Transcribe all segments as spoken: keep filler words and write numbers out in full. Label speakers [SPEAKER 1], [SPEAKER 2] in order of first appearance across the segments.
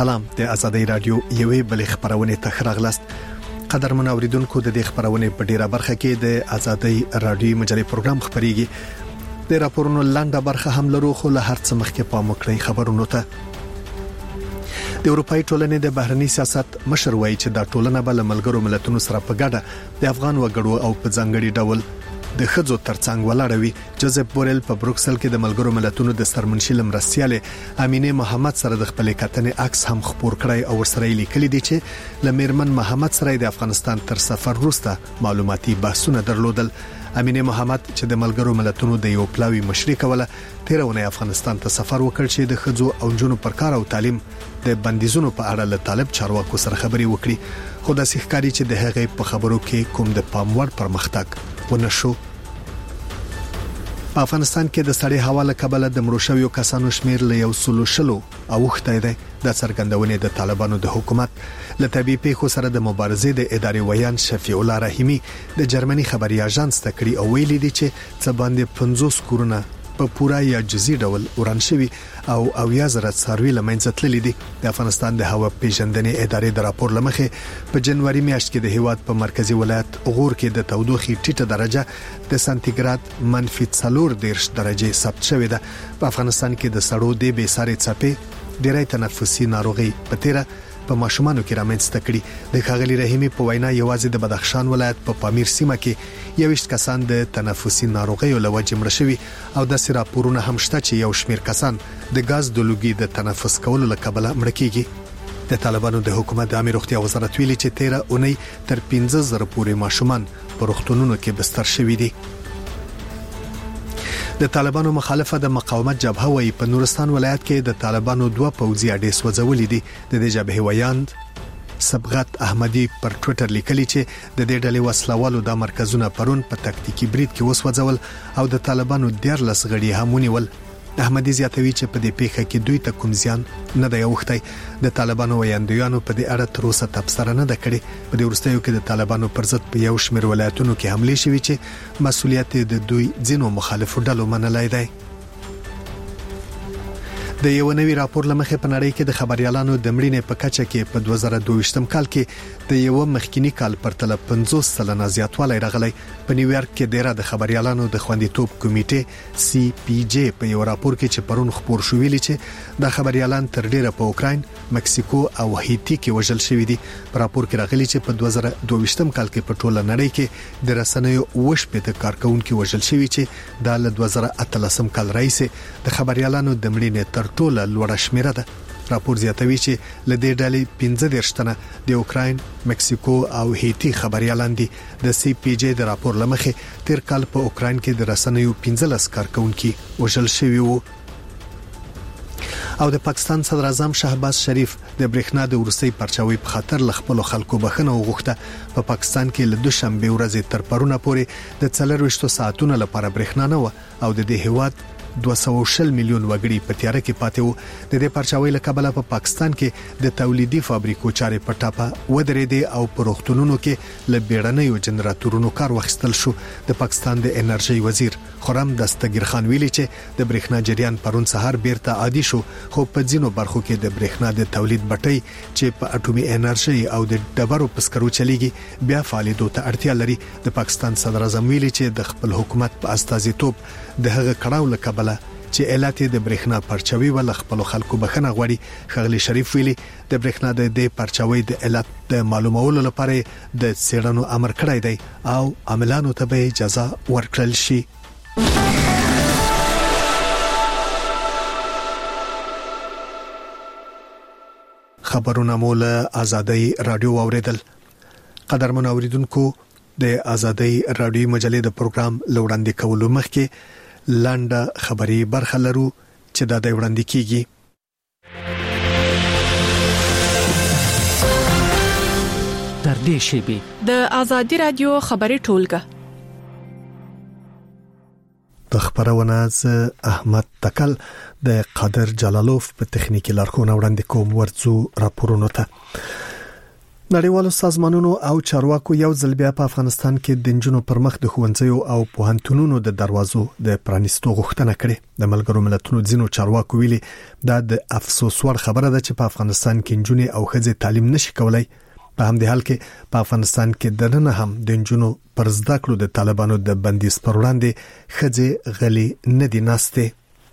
[SPEAKER 1] سلام، د ازادي رادیو یوې بلې خبرونه ته راغلاست. قدرمن اوریدونکو، د دې خبرونه په ډیره برخه کې د ازادي رادیو مجلې پروګرام خبريږي. د راپورونو لاندې برخه هم لرو، خو له هر څه مخکې پام وکړئ خبرونو ته. د اروپאי ټولنې د بهرني سیاست مشر وایي چې دا ټولنه به له ملګرو ملتونو سره په ګډه د افغان وګړو او په ځانګړي ډول د خځو ترڅنګ ولاړوي. جوزف بورل په بروکسل کې د ملګرو ملتونو د سرمنشي لمرستياله امینه محمد سره د خپل کتنې عکس هم خبر کړی او ورسره لیکلي دي چې لمیرمن محمد سره د افغانستان تر سفر وروسته معلوماتي بحثونه درلودل. امینه محمد چې د ملګرو ملتونو د یو پلاوی مشري کوله، تیرونه افغانستان ته سفر وکړ چې د خځو او جنونو پر کار او تعلیم د بندیزونو په اړه له طالب چارواکو سره خبري وکړي. خو د سیخکاری چې د هغې په خبرو کې کوم د پاموړ پرمختګ ونشو. په افغانستان کې د سړې هوا له کبله د مړو شویو کسانو شمیر له یو سلو شلو اوخته دی. د څرګندونې د طالبانو د حکومت له طبيعي پیښو سره د مبارزې د ادارې ویان شفیع الله رحیمی د جرمني خبري اژانس ته کړی او ویلي دي چې څه باندې پنځوس کورونه په پورا یا جزئی ډول وران شوی او اویا زره څاروي لمنځه تللي دي. د افغانستان د هوا پیژندنې ادارې د راپور لمخې په جنوري میاشت کې د هیواد په مرکزی ولایت غور کې د تودوخې ټیټه درجه د سانتیګراد منفي څلور دیرش درجه ثبت شوې ده. په افغانستان کې د سړو د بې ساري څپې ډېرې تنفسي ناروغي په تیره په ماشومانو کې رامنځته کړي. د ښاغلي رحیمی په وینا یوازې د بدخشان ولایت په پا پامیر سیمه کې یوشت کسان د تنفسي ناروغیو له وجې مړ شوي او د سراپورونه هم شته چې یو شمیر کسان د غاز د لوګي د تنفس کولو له کبله مړ کیږي. د طالبانو د حکومت د عامه روغتیا وزارت ویلي چې تیره اونۍ تر پنځه زره پورې ماشومان په روغتونونو کې بستر شوي دي. د طالبانو مخالفه د مقاومت جبهه وایي په نورستان ولایت کې د طالبانو دوه پوځي اډې سوځولې دي. د دې جبهه ویاند سبغت احمدی پر ټوئیټر لیکلی چې د دې ډلې وسلوالو د مرکزونه پرون په تکتیکی برید کې وسوځول او د طالبانو دیارلس غړي هم ونیول. احمدی زیاتوي چې په دې پیښه کې دوی ته کوم زیان نه دی اوښتی. د طالبانو ویاندویانو په دې اړه تر اوسه تبصره نه ده کړې. په دې وروستیو کې د طالبانو پر ضد په یو شمېر ولایتونو کې حمله شوې چې مسؤلیت د دوی ځینو مخالفو ډلو منلای دی. د یو نوي راپور لمخې په نړۍ کې د خبريالانو د مړینې په کچه کې په دوه زره دوه ویشتم کال کې د یو مخکینی کال پرتله پنځوس سلنه زیاتوالی راغلی. په نیویارک کې ډیره د خبريالانو د خوندیتوب کمیټې سی پی جی په یو راپور کې چې پرون خبر شو ویلي چې د خبريالان تر ډیره په اوکراین، مکسیکو او هایتی کې وژل شوی دي. په راپور کې راغلی چې په دوه زره دوه ویشتم کال کې په ټوله نړۍ کې د رسنیو وش په کارکونکو وژل شوی چې د دوه زره اتلسم کال رئیس د خبريالانو د مړینې تر ټوله لوړه شمیره ده. راپور زیاتوي چې لدې ډلې پنځه دیرش تنه د اوکراین، مکسیکو او هایتی خبريالان دي. د سی پی جی د راپور لمخې تیر کال په اوکراین کې د رسنیو پنځلس کارکونکو وژل شوی وو. او د پاکستان صدر اعظم شهباز شریف د برېښنا د ورسي پرچاوي په خاطر لخپل خلکو بخنه وغوښته. په پا پاکستان کې له دوشنبه ورځې تر پرونه پورې د څلرويشت ساعتونو لپاره برېښنا نه و او د دې هیواد دوه سوه شل میلیون وګړي په تیاره کې پاتې وو. د دې پرچاوي له کبله په پا پاکستان کې د تولیدي فابریکو چارې په ټاپه ودرېدې او په روغتونونو کې له بیړنیو جنراتورونو کار واخیستل شو. د پاکستان د انرژي وزیر خرم دستگیر خان ویلي چې د برېښنا جریان پرون سهار بیرته عادي شو، خو په ځینو برخو کې د برېښنا د تولید بټۍ چې په اټومي انرژي او د ډبرو پسکرو چلیږي بیا فعالیدو ته اړتیا لري. د پاکستان صدر اعظم ویلي چې د خپل حکومت په استازیتوب د هغه کړهو له کبله چې علت د برېښنا پرچاوي ول خپل خلکو بخنه غوړي. خغلی شریف ویلي د برېښنا د دې پرچاوي د علت د معلومولو لپاره د څېړنو امر کړی دی او عاملانو ته به اجازه ورکړل شي. خبرونه مول ازادي رادیو اوریدل. قدرمن اوریدونکو، د ازادي رادیو مجلې د پروګرام لوړاندې کولو مخکې لانډه خبري برخه لرو چې دا د وړاندې کیږي.
[SPEAKER 2] تر دې شیبې
[SPEAKER 3] د ازادي رادیو خبري ټولګه
[SPEAKER 1] د خبرونه ز احمد تکل د قادر جلالوف په تخنیکی لارښوونه وړاندې کوم ورڅو راپورونه ته. نړیوالو سازمانونو او چارواکو یو ځل بیا په افغانستان کې د نجونو پر مخ د ښوونځیو او پوهنتونونو د دروازو د پرانیستو غوښتنه کړې. د ملګرو ملتونو ځینو چارواکو ویلي دا د افسوس وړ خبره ده چې په افغانستان کې نجونې او ښځې تعلیم نشي کولای. په همدې حال کې په افغانستان کې د نن هم د نجونو پر زده کړو د طالبانو د بندیز پر وړاندې ښځې غلي نه دي ناسته.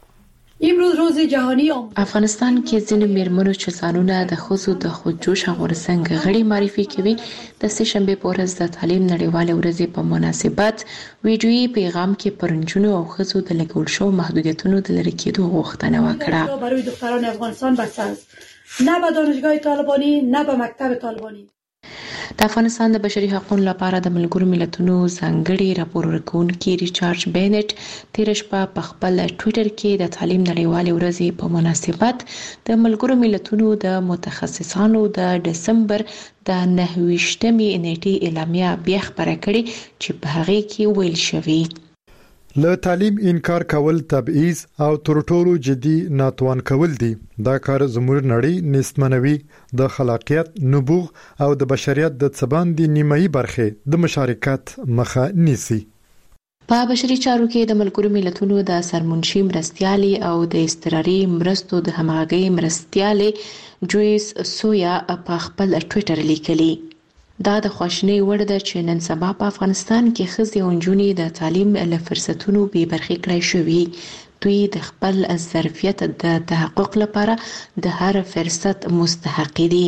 [SPEAKER 4] امروز روز جهانی
[SPEAKER 5] افغانستان کې ځینې میرمنو چې ځانونه د ښځو د خودجوش غورځنګ غړي معرفي کوي د سه شنبه په ورځ د تعلیم نړیواله ورځ په مناسبت ویډیویي پیغام کې پر نجونو او ښځو د لګول شو محدودیتونو د لرې کېدو غوښتنه وکړه.
[SPEAKER 4] برای دختران افغانستان بس است نه به دانشگاه طالبانی نه به مکتب طالبانی.
[SPEAKER 5] د افغانستان د بشري حقوقو لپاره د ملګرو ملتونو ځانګړي راپور ورکونکي ریچارډ بینټ تیر شپه په خپل ټوئیټر کې د تعلیم نړیوالې ورځې په مناسبت د ملګرو ملتونو د متخصصانو د دسمبر د نهه ویشتمې نیټې اعلامیه بیا خبره کړې چې په هغه کې ویل شوی
[SPEAKER 6] له تعلیم انکار کول تبعیض او تر ټولو جدي ناتوان کول دي. دا کار زموږ نړۍ نستمنوي د خلاقیت، نبوغ او د بشریت د څباندې نیمایي برخه د مشارکت مخه نیسي.
[SPEAKER 5] په بشري چارو کې د ملګرو ملتونو د سرمنشي مرستيالي او د استراري مرستو د همغږي مرستيالي جویس سویا په خپل ټوئیټر لیکلي دا د خوشنۍ وړ ده چې نن سبا په افغانستان کې ښځې او نجونې د تعلیم له فرصتونو بې برخې کړای شوي. دوی د خپل ظرفیت د تحقق لپاره د هر فرصت مستحق دي.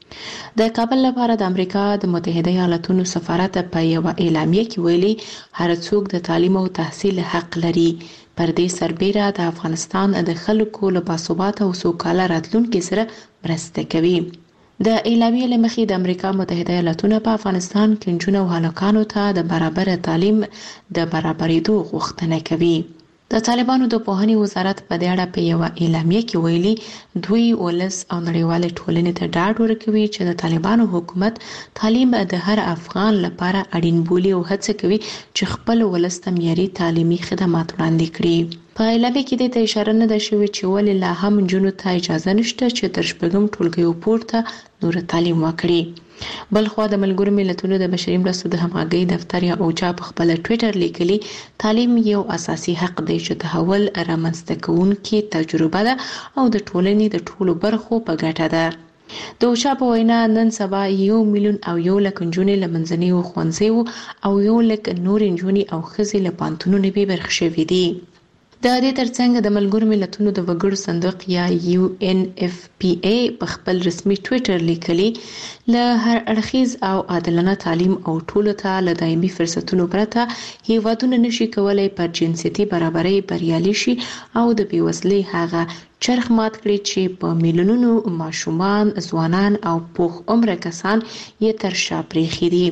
[SPEAKER 5] د کابل لپاره د امریکا د متحده ایالاتونو سفارت په یو اعلامیه کې ویلي هر څوک د تعلیم او تحصیل حق لري. پر دې سربېره د افغانستان د خلکو له باثباته او سوکاله راتلونکي سره مرسته کوي. د اعلامیې له مخې د امریکا متحده ایالاتونو په افغانستان کې نجونو او هلکانو ته د برابر تعلیم د برابرېدو غوښتنه کوي. د طالبانو د پوهنې وزارت په دې اړه په یو اعلامیه کې ویلي دوی ولس او نړیوال ټولنې ته ډاډ ورکوي چې د طالبانو حکومت تعلیم د هر افغان لپاره اړین بولي او هڅه کوي چې خپل ولس ته معیاري تعلیمي خدمات وړاندې کړي. په اعلامیه کې د اشاره نه ده شوې چې ولې لا هم نجونو ته اجازه نشته چې تر شپږم ټولګي پورته نور تعلیم وکړي. بلخوا د ملګرو ملتونو د بشري مرستو د همغږي دفتر یا اوچا په خپل ټوئیټر لیکلي تعلیم یو اساسي حق دی چې تحول رامنځته کوونکې تجربه ده او د ټولنې د ټولو برخو په ګټه ده. د اوچا په وینا نن سبا یو میلیون او یو لک نجونې له منځنیو ښوونځیو او یو لک نور نجونې او ښځې له پوهنتونونو بې برخې شوي دي. د دې ترڅنګ د ملګرو ملتونو د وګړو صندوق یا یو ان اف پی ای په خپل رسمي ټوئیټر لیکلي له هر اړخیز او عادلانه تعلیم او ټولو ته له دایمي فرصتونو پرته هیوادونه نشي کولای پر جنسيتي برابرۍ بریالي شي او د بیوزلۍ هغه چرخ مات کړي چې په میلیونونو ماشومان، ځوانان او پوخ عمره کسان یې تر شا پرېښي دي.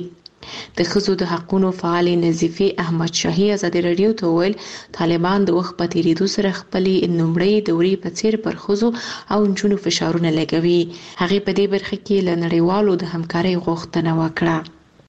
[SPEAKER 5] د ښځو د حقونو فعال نظیفي احمد شاهي ازادي رادیو ته ویل طالبان د وخت په تیریدو سره خپلې لومړۍ دورې په څیر پر ښځو او نجونو فشارونه لګوي. هغې په دې برخه کې له نړیوالو د همکارۍ غوښتنه وکړه.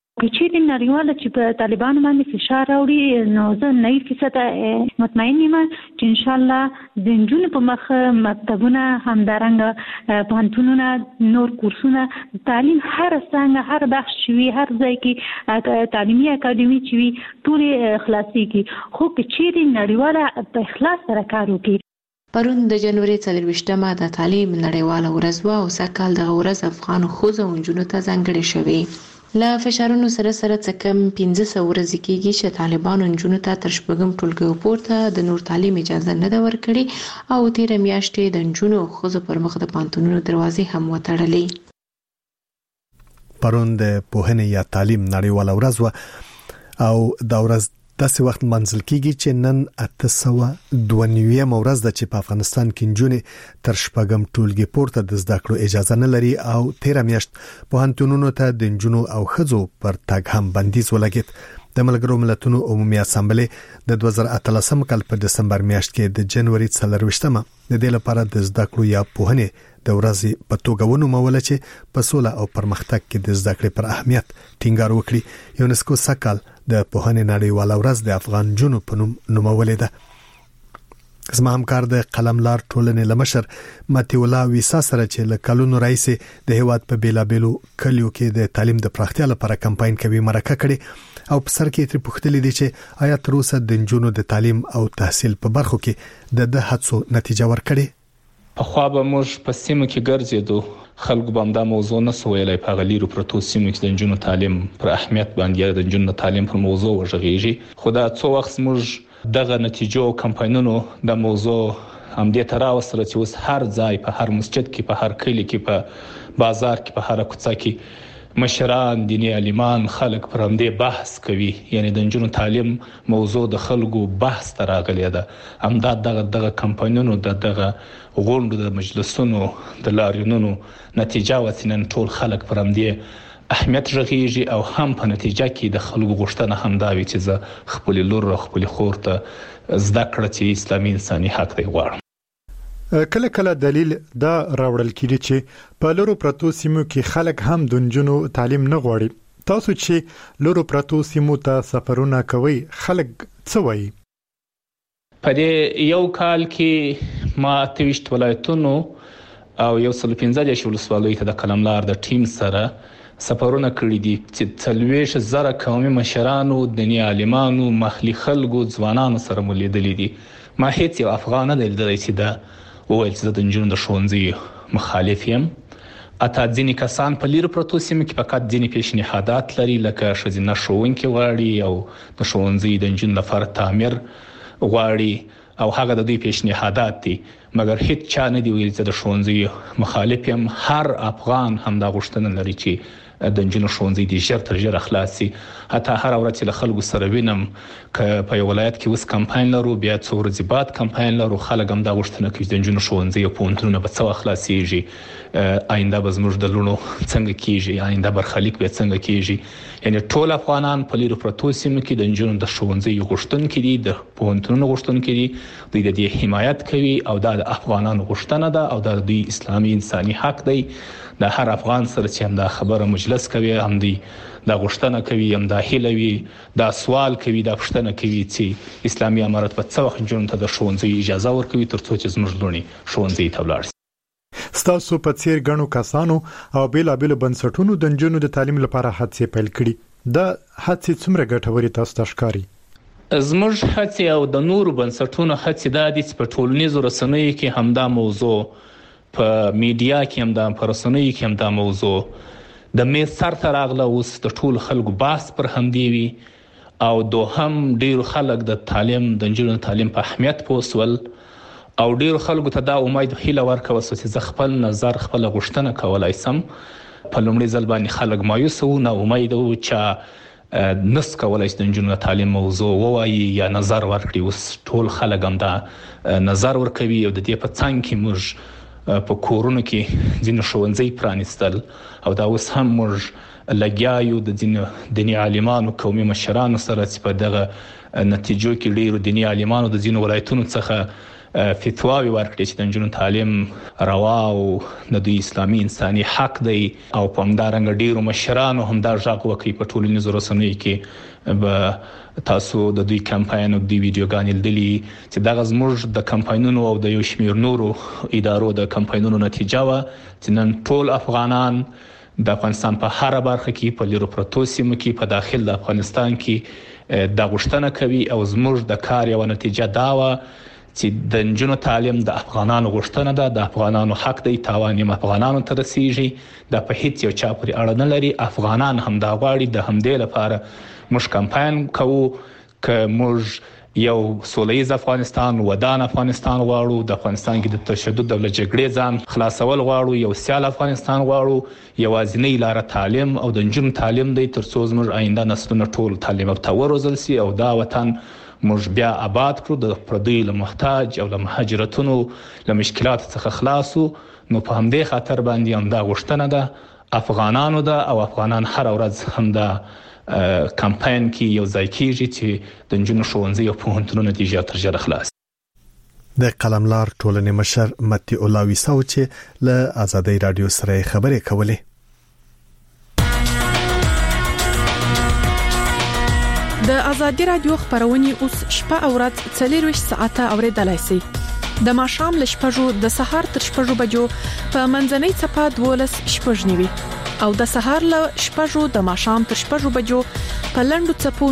[SPEAKER 7] چې نړیواله چې په طالبانو باندې فشار راوړي نو زه نه فیصد مطمئن یم چې ان شاء الله د نجونو په مخ مکتبونه همدارنګه پوهنتونونه نور کورسونه تعلیم هر څنګه هر بخش وي هر ځای کې تعلیمي اکاډمي چې وي ټول خلاصي کی خو چې نړیواله په اخلاص سره کار وکړي.
[SPEAKER 5] پرون د جنوري څلرویشتمه د تعلیم نړیواله ورځ و او سږ د ورځ افغان ښځو او نجونو ته ځانګړې شوې. له فشارونو سره سره څه کم پنځه سوه ورځې کېږي چې طالبانو نجونو ته تر شپږم ټولګي پورته د نور تعلیم اجازه نه ده ورکړې او تېره میاشتې د نجونو او ښځو پر مخ د پوهنتونونو دروازې هم وتړلې.
[SPEAKER 1] پرون د پوهنې یا تعلیم نړیواله ورځ و او دا ورځ داسې وخت منځل کېږي چې نن اته سوه دوه نوېمه ورځ ده چې په افغانستان کې نجونې تر شپږم ټولګي پورته د زده کړو اجازه نه لري او تېره میاشت پوهنتونونو ته د نجونو او ښځو پر تګ هم بندیز ولګېد. د ملګرو ملتونو عمومي اسامبلې د دوه زره اتلسم کال په دسمبر میاشت کې د جنوري څلرویشتمه د دې لپاره د زده کړو یا پوهنې د ورځې په توګه ونوموله چې په سوله او پرمختګ کې د زده کړې پر اهمیت ټینګار وکړي. یونسکو سږ کال د پوهنې نړیواله ورځ د افغان نجونو په نوم نومولې ده. زما همکار د قلملار ټولنې لمشر متي الله ویسا سره چې له کلونو راځي د هیواد په بیلابلو کلیو کې د تعلیم د پراختیا لپاره کمپاین کوي مرکه کړي او په سر کې تر پوښتلې دي چې آیا تر اوسه د جنونو د تعلیم او تحصیل په برخو کې د د هڅو نتیجه ورکړي.
[SPEAKER 8] په خو به موږ په سیمه کې ګرځېدو خلکو به دا موضوع نه سویلای په غلیرو پروتو سیمه کې د جنونو تعلیم پر اهمیت باندې د جنونو تعلیم پر موضوع وژغېږي. خو دا څو وخت موږ دغه نتیجو او کمپاینونو د موضوع هم دې تراو سره چې اوس هر ځای په هر مسجد کې په هر کلی کې په بازار کې په هر کوڅه کې مشران دیني عالمان خلک پر همدې بحث کوي. یعنی د جنونو تعلیم موضوع د خلکو بحث تراغلی ده. هم دا دغه دغه کمپاینونو د دغه غونډو د مجلسونو د لاریونونو نتیجه وسینن ټول خلک پر همدې اهمیت رغیږي او هم په نتیجه کې د خلکو غوښتنه هم دا وي چې زه خپل لور او خپل خور ته زده کړه چې اسلامي انساني حق دی غواړم.
[SPEAKER 6] کله کله دلیل دا راوړل کیږي چې په لورو پرتو سیمو کې خلک هم د جنونو تعلیم نه غواړي. تاسو چې لورو پرتو سیمو ته سفرونه کوي خلک څه وایي؟
[SPEAKER 8] په دې یو کال کې ما اتويشت ولایتونو او یو سل پنځه دېرش ولسوالۍ ته د قلملار د ټیم سره سفرونه کړی دي چې څلوېښت زره قومي مشرانو دیني عالمانو محلي خلکو ځوانانو سره ملیدلې دي. ما هیڅ یو افغان نه لیدلی چې دا وویل چې د جنونو د ښوونځي مخالف یم. اته ځینې کسان په لیرو پرتو سیمو کې فقط ځینې پیشنهادات لري لکه ښځینه ښوونکي غواړي او د ښوونځي د جنونو لپاره تعمیر غواړي او هغه د دوی پیشنهادات دي. مګر هیڅ چا نه دی ویل چې د ښوونځي مخالف یم. هر افغان هم دا غوښتنه لري چې د جنونو ښوونځي د ژر تر ژره خلاص شي. حتی هر ورځ چې له خلکو سره وینم ک په یو ولایت کې اوس کمپاین لرو بیا څو ورځې بعد کمپاین لرو خلک هم دا غوښتنه کوي چې د جنونو ښوونځي او پوهنتونونه به څه وخت خلاصيږي آینده به زموږ د لونو څنګه کیږي آینده برخلیک به څنګه کیږي. یعنی ټول افغانان په لیرو پرتو سیمو کې د جنونو د ښوونځي غوښتونکي دي د پوهنتونونو غوښتونکي دي دوی د دې حمایت کوي او دا د افغانانو غوښتنه ده او دا د اسلامي انساني حق دی. د هر افغان سره چې هم دا خبره مجلس کوي هم دی دا غوښتنه کوي هم دا هیله وي دا سوال کوي دا پوښتنه کوي چې اسلامي امارت په څه وخت جنونو ته د ښوونځي اجازه ورکوي ترڅو چې زموږ لونی ښوونځي ته ولاړ شي.
[SPEAKER 6] ستاسو په څیر غنو کسانو او بیلابل بنسټونو د جنونو د تعلیم لپاره هڅې پیل کړي. دا هڅې څومره ګټورې تاسو ته ښکاري؟
[SPEAKER 8] زموږ هڅې او د نورو بنسټونو هڅې دا دي چې په ټولنیزو رسنیو کې همدا موضوع په میډیا کې هم دا په رسنیو کې هم دا موضوع د می سر ته راغله. اوس د ټول خلکو باس پر همدې وي او دوهم ډیر خلک د تعلیم د جنونو تعلیم په اهمیت پوسول او ډیر خلکو ته دا امید هیله ورکوي چې زه خپل نظر خپل غوښتنه کولای سم. په لومړي ځل باندې خلک مایوس او نه امید او چې نس کولای شي د جنونو تعلیم موضوع وایي یا نظر ورکړي. اوس ټول خلک هم دا نظر ورکوي او د دې په څنګ کې موږ په کورونو کې ځینې ښوونځي پرانیستل او دا اوس هم موږ لګیا یو د ځینې دیني عالمانو قومي مشرانو سره چې په دغه نتیجو کې ډیرو دیني عالمانو د ځینو ولایتونو څخه فتواوی ورکړي چې د جنونو تعلیم روا او د دوی اسلامي انساني حق دی او په همدارنګه ډیرو مشرانو هم دا غږ وکړي په ټولنیزو رسنیو کې به تاسو د دوی کمپاین او د ویډیوګانې لیدلې چې دغه زموږ د کمپاینونو او د یو شمېر نورو ادارو د کمپاینونو نتیجه و چې نن ټول افغانان د افغانستان په هر برخه کې په لیرو پرتو سیمو کې په داخل د افغانستان کې د غوښتنه کوي او زموږ د کار یو نتیجه دا و چې د جنونو تعلیم د افغانانو غوښتنه ده د افغانانو حق دی تاوان یې افغانانو ته رسیږي دا په هیڅ یو چا پورې اړه نه لري. افغانان هم دا غواړي د همدې لپاره موږ کمپاین کوو که موږ یو سولهییز افغانستان ودان افغانستان غواړو د افغانستان کې د تشدد او لجګړې ځان خلاصول غواړو یو سیال افغانستان غواړو یوازینی لار تعلیم او د جنونو تعلیم دی ترڅو زموږ آینده نسلونه ټول تعلیم یافته وروزل شي او دا وطن موږ بیا آباد کړو د پردوی له محتاج او له مهاجرتونو له مشکلات څخه خلاصو. نو په همدې خاطر باندې هم دا غوښتنه ده افغانانو ده او افغانان هر ورځ هم دا کمپاین کې یو ځای کیږي چې د جنونو ښوونځي او پوهنتونونو نتیجه تر ژره خلاص.
[SPEAKER 1] د قلملار ټولنې مشر متي الله ویسا چې له آزادۍ رادیو سره خبرې کولې.
[SPEAKER 3] د ازادي رادیو خبرونه اوس شپه او ورځ څلور ساعته اوریدلای شئ. د ماښام ل شپږو د سهار تر شپږو بجو په منځنۍ چپه دولس شپږ نیوي او د سهار ل شپږو د ماښام تر شپږو بجو په لندو چپو